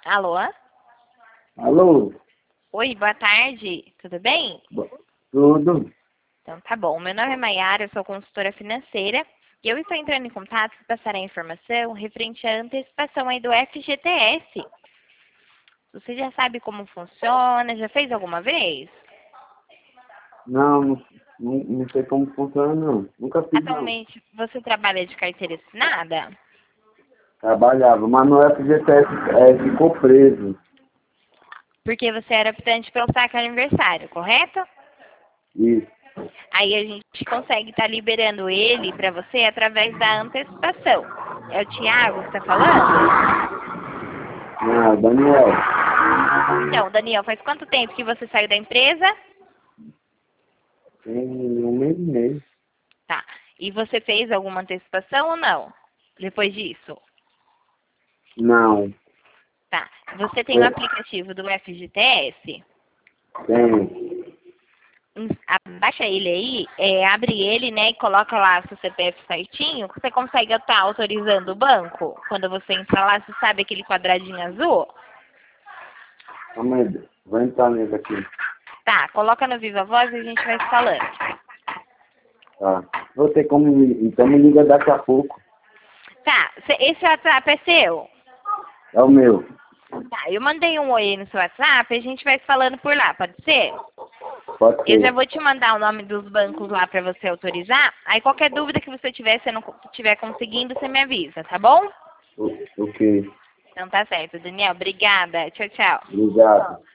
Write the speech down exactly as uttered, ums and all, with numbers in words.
Alô? Alô? Oi, boa tarde. Tudo bem? Bo- Tudo? Então tá bom. Meu nome é Maiara, eu sou consultora financeira e eu estou entrando em contato para passar a informação referente à antecipação aí do F G T S. Você já sabe como funciona? Já fez alguma vez? Não, não, não, não sei como funciona, não. Nunca fiz, não. Atualmente você trabalha de carteira assinada? Trabalhava, mas no F G T S é, ficou preso. Porque você era optante pelo saque aniversário, correto? Isso. Aí a gente consegue estar liberando ele para você através da antecipação. É o Thiago que está falando? Ah, Daniel. Então, Daniel, faz quanto tempo que você saiu da empresa? Tem um mês e meio. Tá. E você fez alguma antecipação ou não? Depois disso? Não. Tá. Você tem o É, aplicativo do F G T S? tem. Hum, Abaixa ele aí, é, abre ele, né, e coloca lá seu C P F certinho. Você consegue estar autorizando o banco? Quando você entra lá, você sabe aquele quadradinho azul? Calma aí. Vou entrar nele aqui. Tá, coloca no Viva Voz e a gente vai falando. Tá. Vou ter como... me- Então me liga daqui a pouco. Tá, cê- esse WhatsApp é seu? É o meu. Tá, eu mandei um oi no seu WhatsApp e a gente vai falando por lá, pode ser? Pode Eu já ser. vou te mandar o nome dos bancos lá pra você autorizar. Aí qualquer dúvida que você tiver, se não estiver conseguindo, você me avisa, tá bom? O- Ok. Então tá certo, Daniel. Obrigada. Tchau, tchau. Obrigado.